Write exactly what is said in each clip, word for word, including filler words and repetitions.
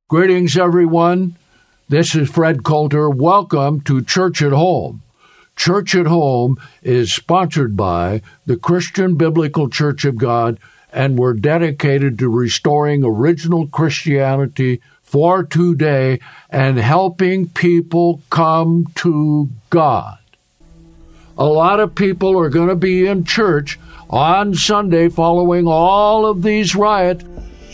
Greetings, everyone. This is Fred Coulter. Welcome to Church at Home. Church at Home is sponsored by the Christian Biblical Church of God, and we're dedicated to restoring original Christianity for today and helping people come to God. A lot of people are going to be in church on Sunday following all of these riots.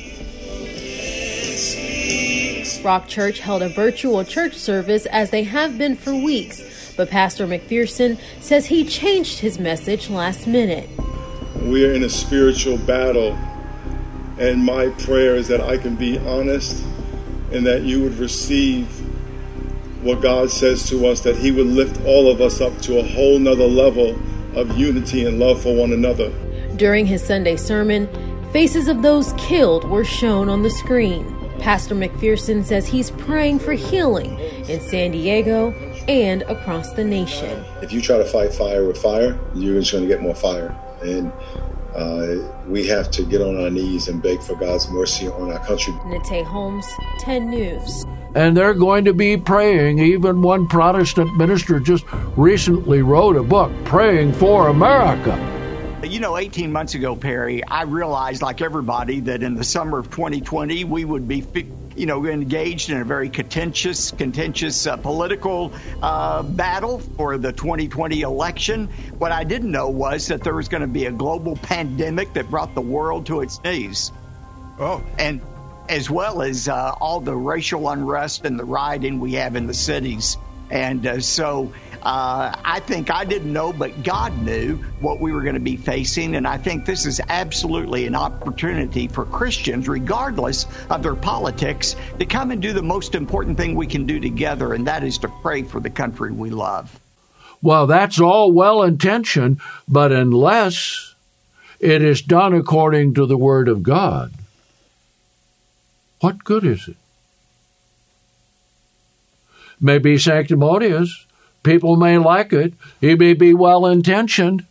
Rock Church held a virtual church service as they have been for weeks, but Pastor McPherson says he changed his message last minute. We are in a spiritual battle, and my prayer is that I can be honest and that you would receive what God says to us, that he would lift all of us up to a whole nother level of unity and love for one another. During his Sunday sermon, faces of those killed were shown on the screen. Pastor McPherson says he's praying for healing in San Diego and across the nation. If you try to fight fire with fire, you're just going to get more fire. And uh, we have to get on our knees and beg for God's mercy on our country. Nate Holmes, ten News. And they're going to be praying. Even one Protestant minister just recently wrote a book, Praying for America. You know, eighteen months ago, Perry, I realized, like everybody, that in the summer of twenty twenty, we would be, you know, engaged in a very contentious, contentious uh, political uh, battle for the twenty twenty election. What I didn't know was that there was going to be a global pandemic that brought the world to its knees. Oh. And as well as uh, all the racial unrest and the rioting we have in the cities. And uh, so uh, I think I didn't know, but God knew what we were going to be facing. And I think this is absolutely an opportunity for Christians, regardless of their politics, to come and do the most important thing we can do together, and that is to pray for the country we love. Well, that's all well-intentioned, but unless it is done according to the Word of God, what good is it? May be sanctimonious. People may like it. It may be well-intentioned.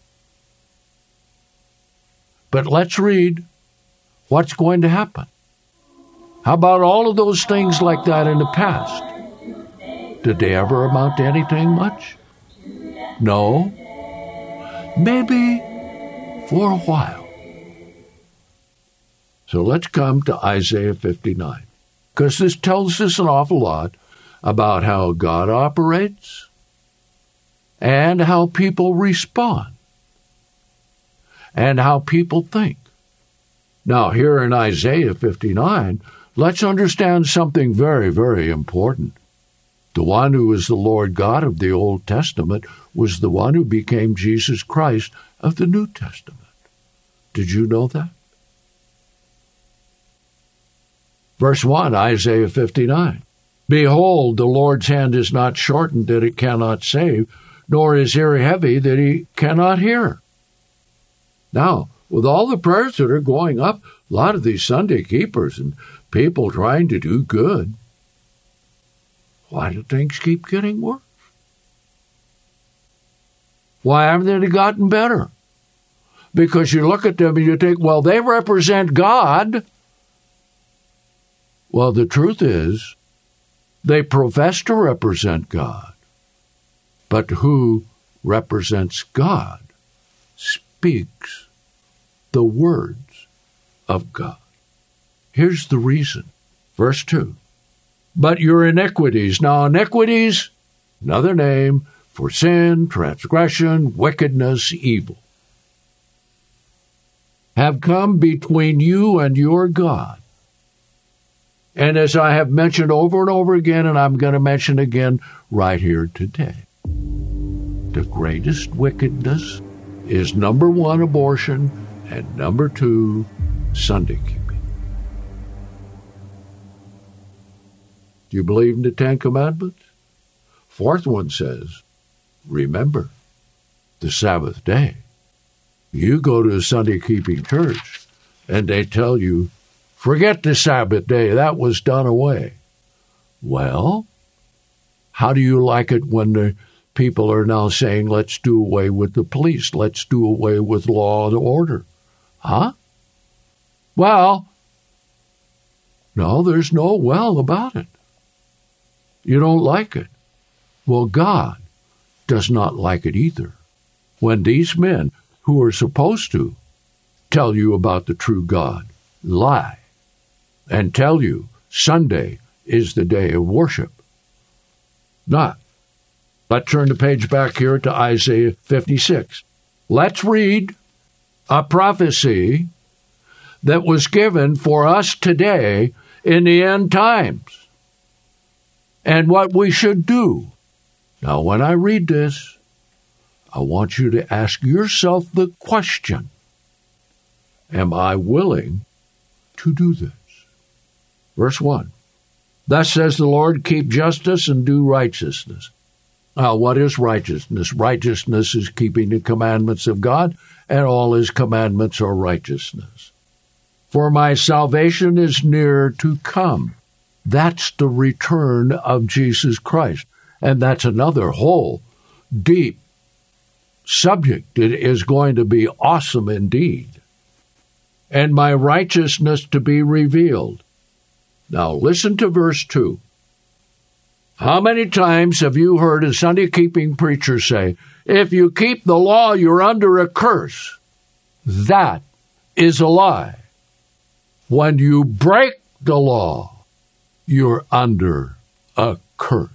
But let's read what's going to happen. How about all of those things like that in the past? Did they ever amount to anything much? No. Maybe for a while. So let's come to Isaiah fifty-nine, because this tells us an awful lot about how God operates and how people respond and how people think. Now, here in Isaiah fifty-nine, let's understand something very, very important. The one who is the Lord God of the Old Testament was the one who became Jesus Christ of the New Testament. Did you know that? Verse one, Isaiah fifty-nine. Behold, the Lord's hand is not shortened that it cannot save, nor his ear heavy that he cannot hear. Now, with all the prayers that are going up, a lot of these Sunday keepers and people trying to do good, why do things keep getting worse? Why haven't they gotten better? Because you look at them and you think, well, they represent God. Well, the truth is, they profess to represent God, but who represents God speaks the words of God. Here's the reason. Verse two. But your iniquities. Now, iniquities, another name for sin, transgression, wickedness, evil, have come between you and your God. And as I have mentioned over and over again, and I'm going to mention again right here today, the greatest wickedness is number one, abortion, and number two, Sunday keeping. Do you believe in the Ten Commandments? Fourth one says, remember the Sabbath day. You go to a Sunday keeping church and they tell you, forget the Sabbath day, that was done away. Well, how do you like it when the people are now saying, let's do away with the police, let's do away with law and order? Huh? Well, No, there's no well about it. You don't like it. Well, God does not like it either. When these men who are supposed to tell you about the true God lie and tell you Sunday is the day of worship. Not. Let's turn the page back here to Isaiah fifty-six. Let's read a prophecy that was given for us today in the end times and what we should do. Now, when I read this, I want you to ask yourself the question, am I willing to do this? Verse one, thus says the Lord, keep justice and do righteousness. Now, what is righteousness? Righteousness is keeping the commandments of God, and all his commandments are righteousness. For my salvation is near to come. That's the return of Jesus Christ. And that's another whole deep subject. It is going to be awesome indeed. And my righteousness to be revealed. Now listen to verse two. How many times have you heard a Sunday-keeping preacher say, if you keep the law, you're under a curse? That is a lie. When you break the law, you're under a curse.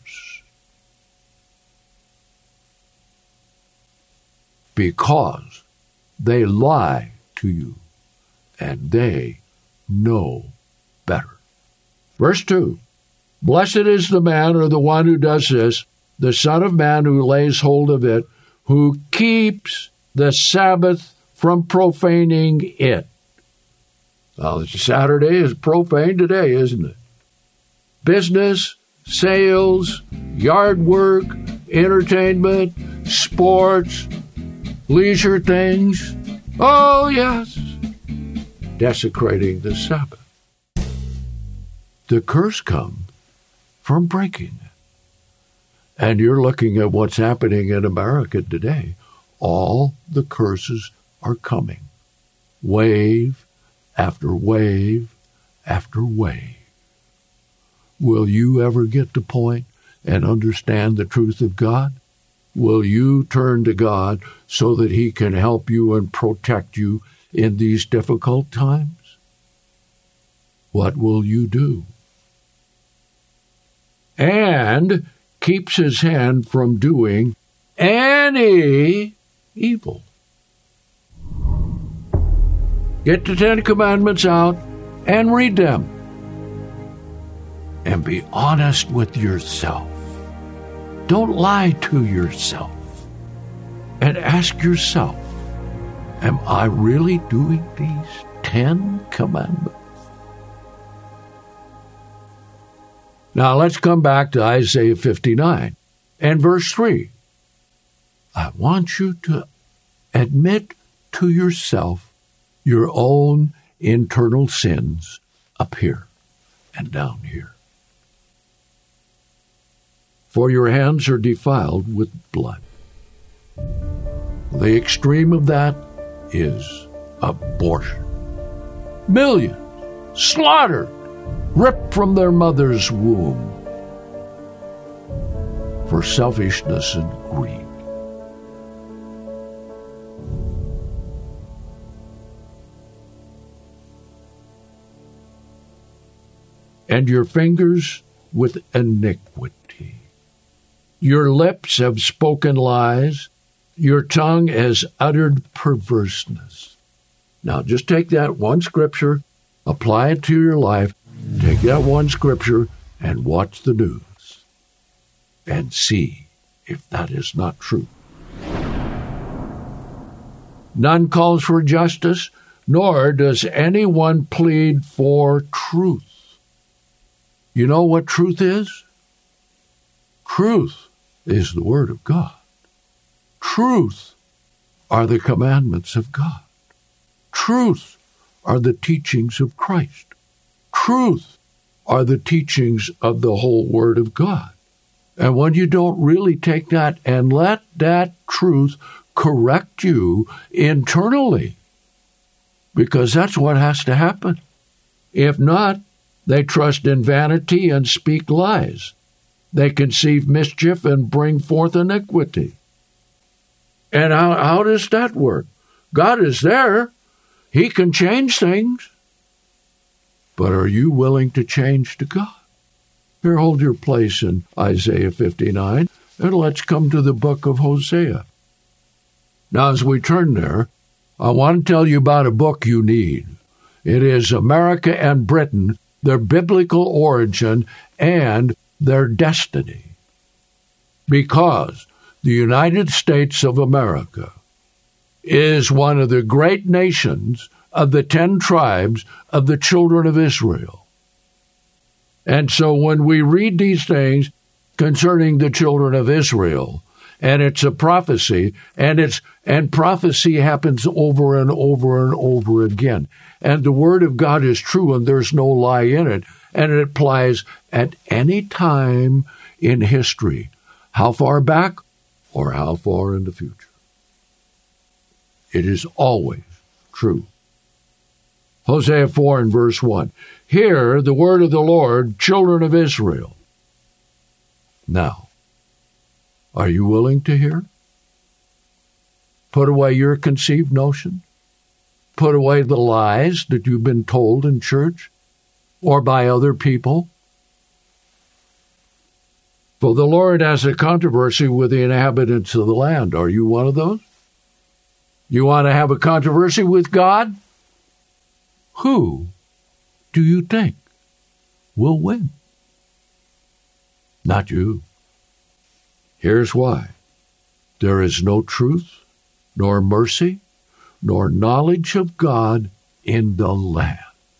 Because they lie to you, and they know better. Verse two, blessed is the man or the one who does this, the Son of Man who lays hold of it, who keeps the Sabbath from profaning it. Well, Saturday is profane today, isn't it? Business, sales, yard work, entertainment, sports, leisure things. Oh, yes. Desecrating the Sabbath. The curse comes from breaking it. And you're looking at what's happening in America today. All the curses are coming. Wave after wave after wave. Will you ever get to point and understand the truth of God? Will you turn to God so that he can help you and protect you in these difficult times? What will you do? And keeps his hand from doing any evil. Get the Ten Commandments out and read them. And be honest with yourself. Don't lie to yourself. And ask yourself, am I really doing these Ten Commandments? Now let's come back to Isaiah fifty-nine and verse three. I want you to admit to yourself your own internal sins up here and down here. For your hands are defiled with blood. The extreme of that is abortion. Millions slaughtered, ripped from their mother's womb for selfishness and greed. And your fingers with iniquity. Your lips have spoken lies. Your tongue has uttered perverseness. Now, just take that one scripture, apply it to your life, take that one scripture, and watch the news, and see if that is not true. None calls for justice, nor does anyone plead for truth. You know what truth is? Truth is the Word of God. Truth are the commandments of God. Truth are the teachings of Christ. Truth are the teachings of the whole Word of God. And when you don't really take that and let that truth correct you internally, because that's what has to happen. If not, They trust in vanity and speak lies. They conceive mischief and bring forth iniquity. And how, how does that work? God is there. He can change things. But are you willing to change to God? Here, hold your place in Isaiah fifty-nine, and let's come to the book of Hosea. Now, as we turn there, I want to tell you about a book you need. It is America and Britain, their biblical origin and their destiny. Because the United States of America is one of the great nations of the ten tribes of the children of Israel. And so when we read these things concerning the children of Israel, and it's a prophecy, and it's and prophecy happens over and over and over again. And the word of God is true, and there's no lie in it, and it applies at any time in history, how far back or how far in the future. It is always true. Hosea four and verse one. Hear the word of the Lord, children of Israel. Now, are you willing to hear? Put away your conceived notion. Put away the lies that you've been told in church or by other people. For the Lord has a controversy with the inhabitants of the land. Are you one of those? You want to have a controversy with God? Who do you think will win? Not you. Here's why. There is no truth, nor mercy, nor knowledge of God in the land.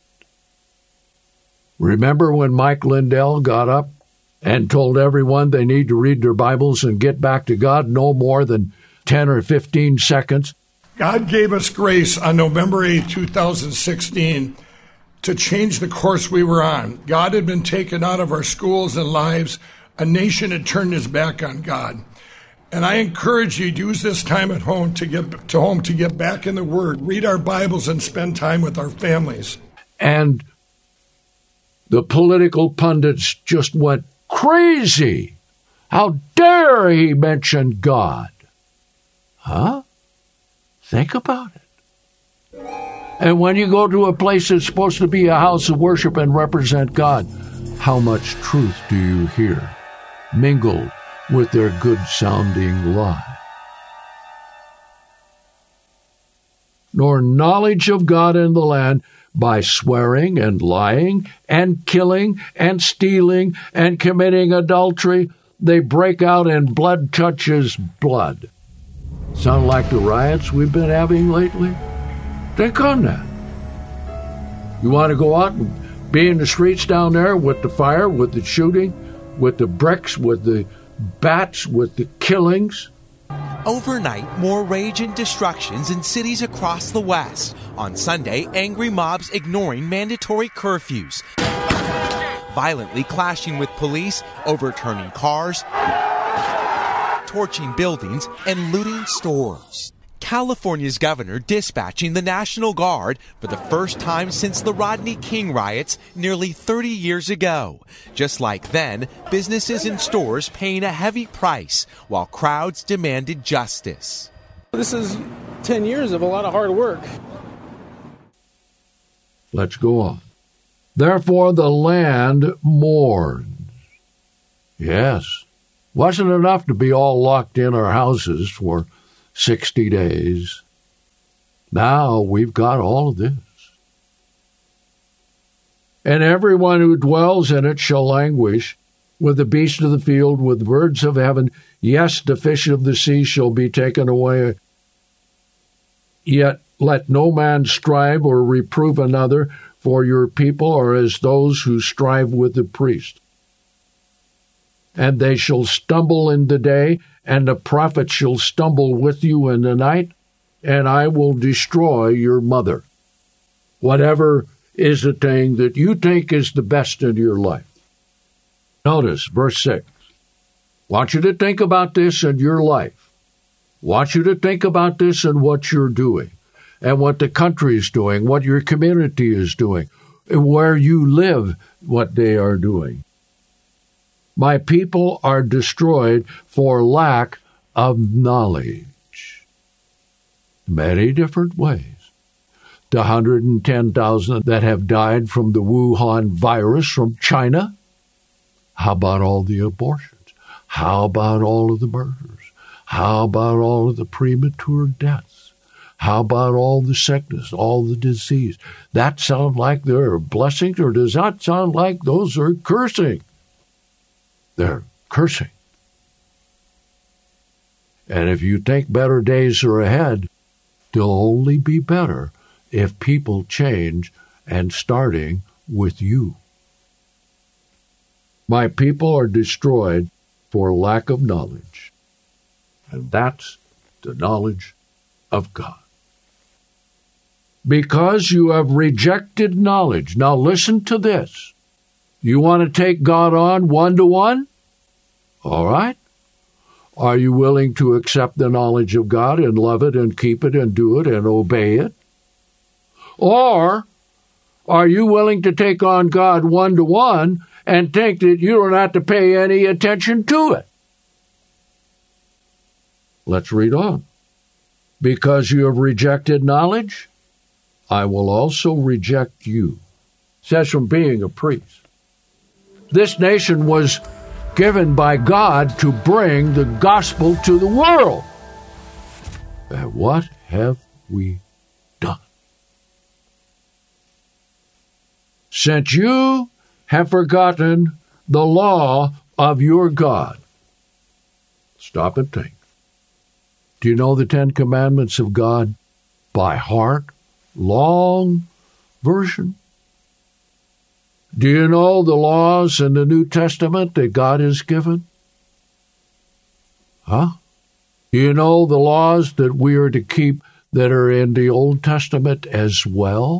Remember when Mike Lindell got up and told everyone they need to read their Bibles and get back to God no more than ten or fifteen seconds? God gave us grace on November eighth, two thousand sixteen, to change the course we were on. God had been taken out of our schools and lives. A nation had turned its back on God. And I encourage you to use this time at home to get to home to get back in the Word, read our Bibles, and spend time with our families. And the political pundits just went crazy. How dare he mention God? Huh? Think about it. And when you go to a place that's supposed to be a house of worship and represent God, how much truth do you hear mingled with their good-sounding lie? Nor knowledge of God in the land by swearing and lying and killing and stealing and committing adultery. They break out and blood touches blood. Sound like the riots we've been having lately? Think on that. You want to go out and be in the streets down there with the fire, with the shooting, with the bricks, with the bats, with the killings? Overnight, more rage and destructions in cities across the West. On Sunday, angry mobs ignoring mandatory curfews, violently clashing with police, overturning cars, torching buildings, and looting stores. California's governor dispatching the National Guard for the first time since the Rodney King riots nearly thirty years ago. Just like then, businesses and stores paying a heavy price while crowds demanded justice. This is ten years of a lot of hard work. Let's go on. Therefore the land mourns. Yes. Wasn't enough to be all locked in our houses for sixty days. Now we've got all of this. And everyone who dwells in it shall languish, with the beasts of the field, with birds of heaven. Yes, the fish of the sea shall be taken away. Yet let no man strive or reprove another, for your people are as those who strive with the priest. And they shall stumble in the day, and the prophet shall stumble with you in the night, and I will destroy your mother. Whatever is the thing that you think is the best in your life. Notice verse six. Want you to think about this in your life. Want you to think about this in what you're doing, and what the country is doing, what your community is doing. where you live what they are doing. My people are destroyed for lack of knowledge. Many different ways. The one hundred ten thousand that have died from the Wuhan virus from China. How about all the abortions? How about all of the murders? How about all of the premature deaths? How about all the sickness, all the disease? That sound like they're blessings, or does that sound like those are cursing? They're cursing. And if you think better days are ahead, they'll only be better if people change, and starting with you. My people are destroyed for lack of knowledge, and that's the knowledge of God. Because you have rejected knowledge. Now listen to this. You want to take God on one-to-one? All right. Are you willing to accept the knowledge of God and love it and keep it and do it and obey it? Or are you willing to take on God one-to-one and think that you don't have to pay any attention to it? Let's read on. Because you have rejected knowledge, I will also reject you. It says from being a priest. This nation was given by God to bring the gospel to the world. And what have we done? Since you have forgotten the law of your God. Stop and think. Do you know the Ten Commandments of God by heart? Long version. Do you know the laws in the New Testament that God has given? Huh? Do you know the laws that we are to keep that are in the Old Testament as well?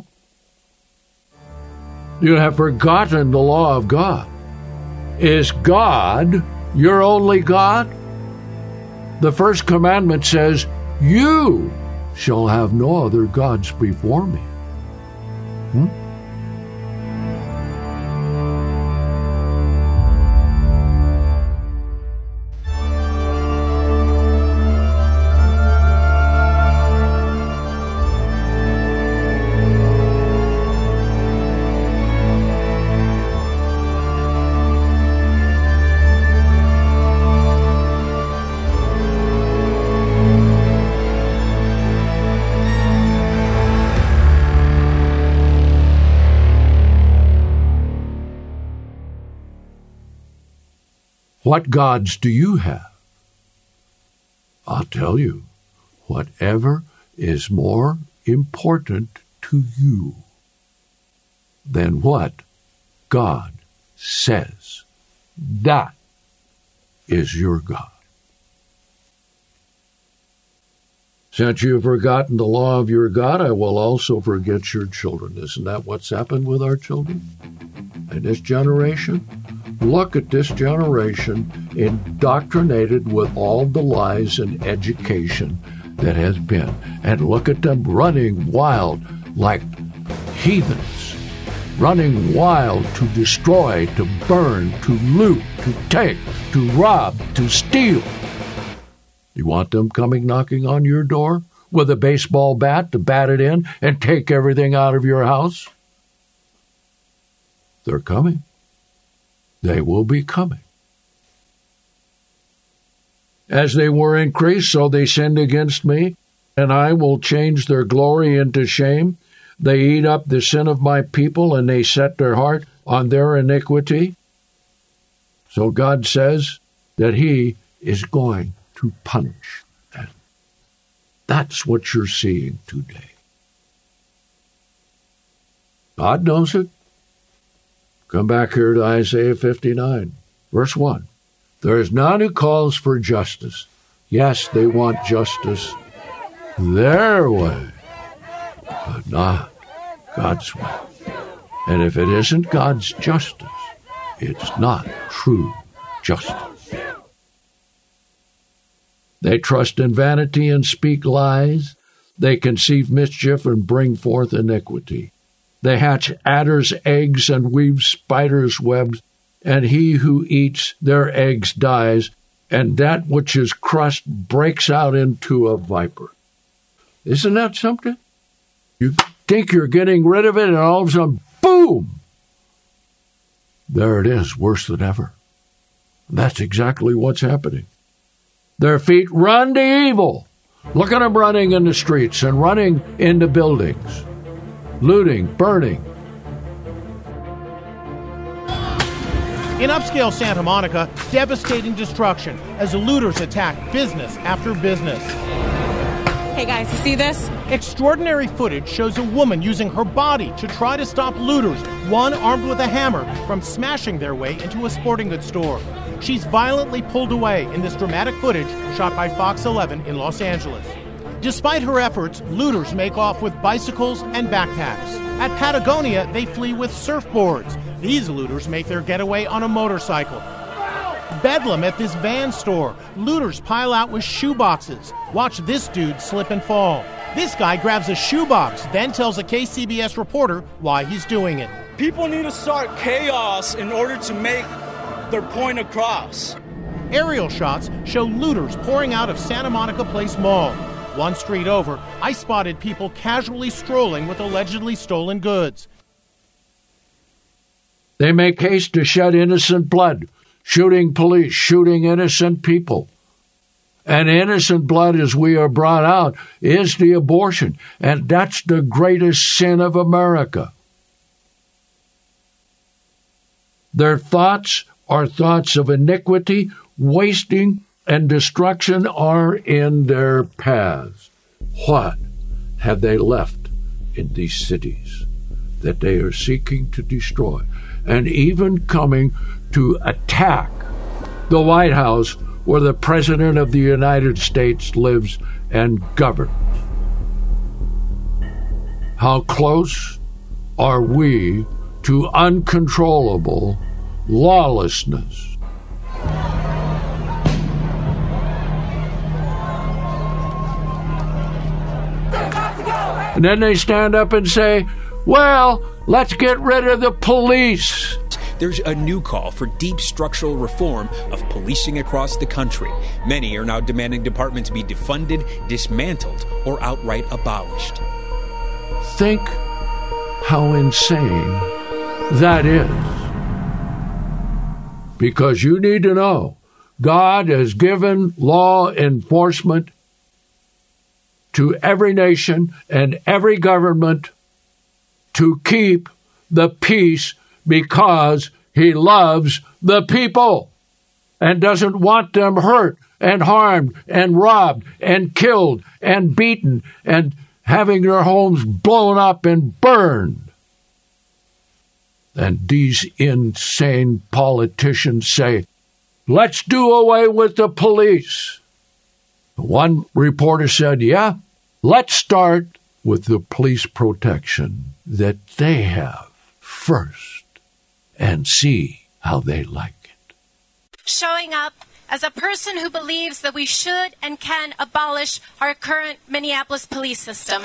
You have forgotten the law of God. Is God your only God? The first commandment says, you shall have no other gods before me. Hmm? What gods do you have? I'll tell you, whatever is more important to you than what God says, that is your God. Since you have forgotten the law of your God, I will also forget your children. Isn't that what's happened with our children in this generation? Look at this generation indoctrinated with all the lies and education that has been. And look at them running wild like heathens, running wild to destroy, to burn, to loot, to take, to rob, to steal. You want them coming knocking on your door with a baseball bat to bat it in and take everything out of your house? They're coming. They will be coming. As they were increased, so they sinned against me, and I will change their glory into shame. They eat up the sin of my people, and they set their heart on their iniquity. So God says that he is going to punish them. That's what you're seeing today. God knows it. Come back here to Isaiah fifty-nine, verse one. There is none who calls for justice. Yes, they want justice their way, but not God's way. And if it isn't God's justice, it's not true justice. They trust in vanity and speak lies. They conceive mischief and bring forth iniquity. They hatch adders' eggs and weave spiders' webs, and he who eats their eggs dies, and that which is crushed breaks out into a viper. Isn't that something? You think you're getting rid of it, and all of a sudden, boom! There it is, worse than ever. That's exactly what's happening. Their feet run to evil. Look at them running in the streets and running into buildings, looting, burning. In upscale Santa Monica, devastating destruction as looters attack business after business. Hey guys, you see this? Extraordinary footage shows a woman using her body to try to stop looters, one armed with a hammer, from smashing their way into a sporting goods store. She's violently pulled away in this dramatic footage shot by Fox eleven in Los Angeles. Despite her efforts, looters make off with bicycles and backpacks. At Patagonia, they flee with surfboards. These looters make their getaway on a motorcycle. Bedlam at this van store. Looters pile out with shoeboxes. Watch this dude slip and fall. This guy grabs a shoebox, then tells a K C B S reporter why he's doing it. People need to start chaos in order to make their point across. Aerial shots show looters pouring out of Santa Monica Place Mall. One street over, I spotted people casually strolling with allegedly stolen goods. They make haste to shed innocent blood, shooting police, shooting innocent people. And innocent blood, as we are brought out, is the abortion. And that's the greatest sin of America. Their thoughts are thoughts of iniquity, wasting, and destruction are in their paths. What have they left in these cities that they are seeking to destroy, and even coming to attack the White House where the President of the United States lives and governs? How close are we to uncontrollable lawlessness? And then they stand up and say, well, let's get rid of the police. There's a new call for deep structural reform of policing across the country. Many are now demanding departments be defunded, dismantled, or outright abolished. Think how insane that is. Because you need to know, God has given law enforcement to every nation and every government to keep the peace because he loves the people and doesn't want them hurt and harmed and robbed and killed and beaten and having their homes blown up and burned. And these insane politicians say, let's do away with the police. One reporter said, yeah, let's start with the police protection that they have first and see how they like it. Showing up as a person who believes that we should and can abolish our current Minneapolis police system.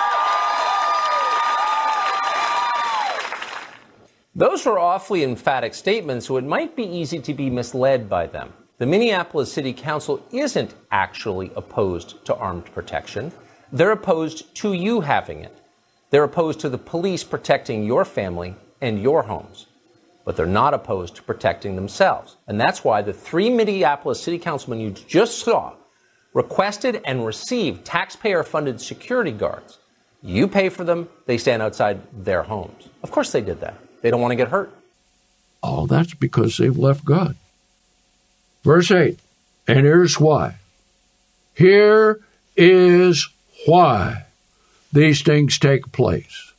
Those were awfully emphatic statements, so it might be easy to be misled by them. The Minneapolis City Council isn't actually opposed to armed protection. They're opposed to you having it. They're opposed to the police protecting your family and your homes. But they're not opposed to protecting themselves. And that's why the three Minneapolis City Councilmen you just saw requested and received taxpayer-funded security guards. You pay for them, they stand outside their homes. Of course they did that. They don't want to get hurt. Oh, that's because they've left God. Verse eight, and here's why. Here is why these things take place.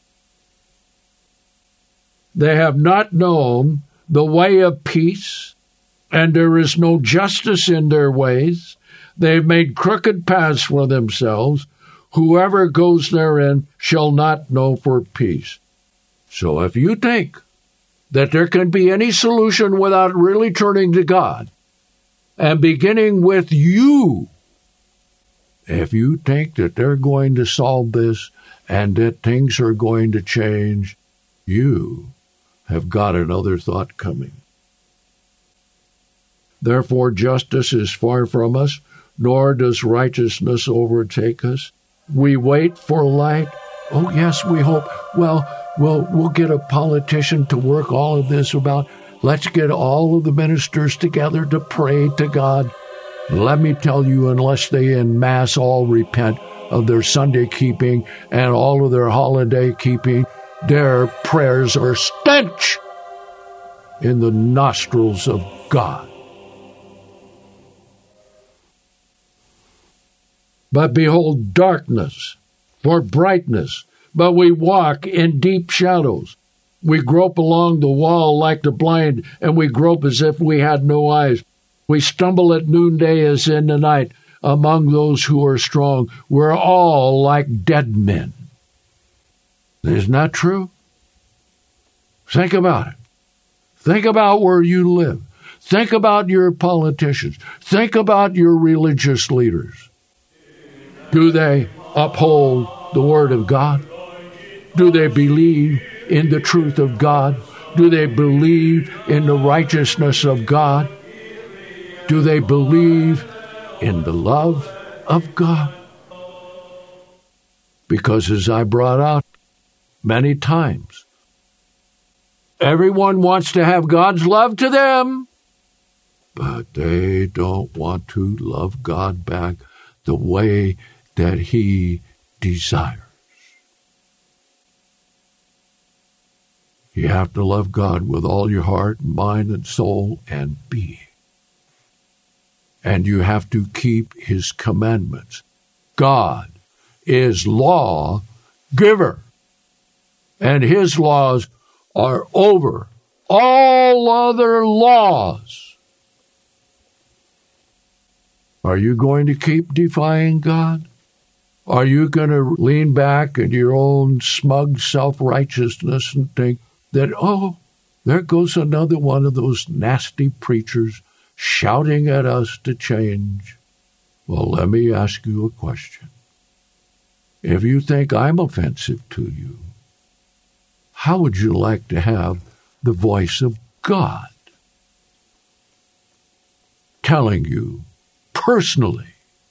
They have not known the way of peace, and there is no justice in their ways. They've made crooked paths for themselves. Whoever goes therein shall not know for peace. So if you think that there can be any solution without really turning to God and beginning with you, if you think that they're going to solve this and that things are going to change, you have got another thought coming. Therefore justice is far from us, nor does righteousness overtake us. We wait for light. Oh, yes, we hope. Well, we'll, we'll get a politician to work all of this about. Let's get all of the ministers together to pray to God. Let me tell you, unless they en masse all repent of their Sunday keeping and all of their holiday keeping, their prayers are stench in the nostrils of God. But behold darkness for brightness, but we walk in deep shadows. We grope along the wall like the blind, and we grope as if we had no eyes. We stumble at noonday as in the night. Among those who are strong, we're all like dead men. Isn't that true? Think about it. Think about where you live. Think about your politicians. Think about your religious leaders. Do they uphold the Word of God? Do they believe in the truth of God? Do they believe in the righteousness of God? Do they believe in the love of God? Because as I brought out many times, everyone wants to have God's love to them, but they don't want to love God back the way that He desires. You have to love God with all your heart, mind, and soul and being. And you have to keep His commandments. God is law giver, and His laws are over all other laws. Are you going to keep defying God? Are you going to lean back in your own smug self-righteousness and think that, oh, there goes another one of those nasty preachers shouting at us to change? Well, let me ask you a question. If you think I'm offensive to you, how would you like to have the voice of God telling you personally?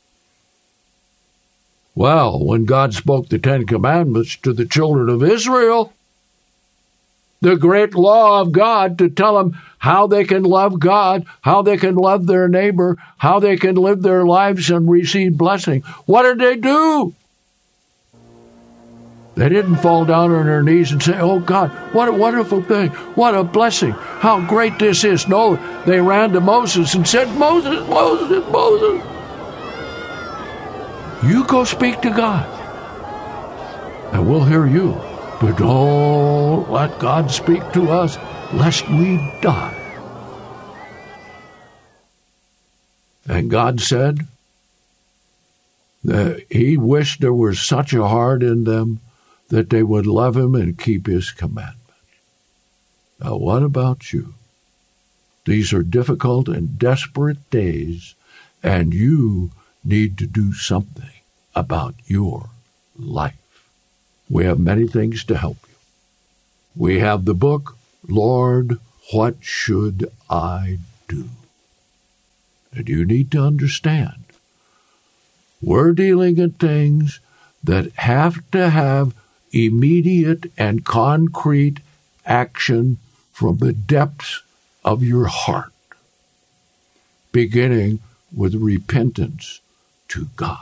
Well, when God spoke the Ten Commandments to the children of Israel, the great law of God to tell them how they can love God, how they can love their neighbor, how they can live their lives and receive blessing. What did they do? They didn't fall down on their knees and say, oh God, what a wonderful thing, what a blessing, how great this is. No, they ran to Moses and said, Moses, Moses, Moses, you go speak to God, and we'll hear you. But don't let God speak to us, lest we die. And God said that He wished there was such a heart in them that they would love Him and keep His commandments. Now, what about you? These are difficult and desperate days, and you need to do something about your life. We have many things to help you. We have the book, Lord, What Should I Do? And you need to understand, we're dealing in things that have to have immediate and concrete action from the depths of your heart, beginning with repentance to God.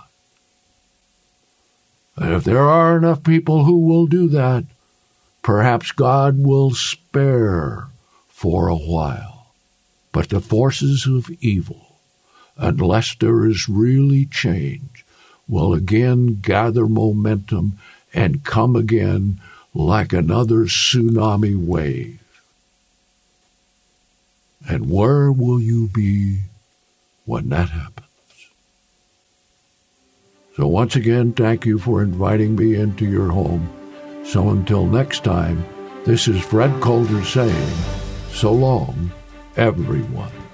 And if there are enough people who will do that, perhaps God will spare for a while. But the forces of evil, unless there is really change, will again gather momentum and come again like another tsunami wave. And where will you be when that happens? So once again, thank you for inviting me into your home. So until next time, this is Fred Calder saying, so long, everyone.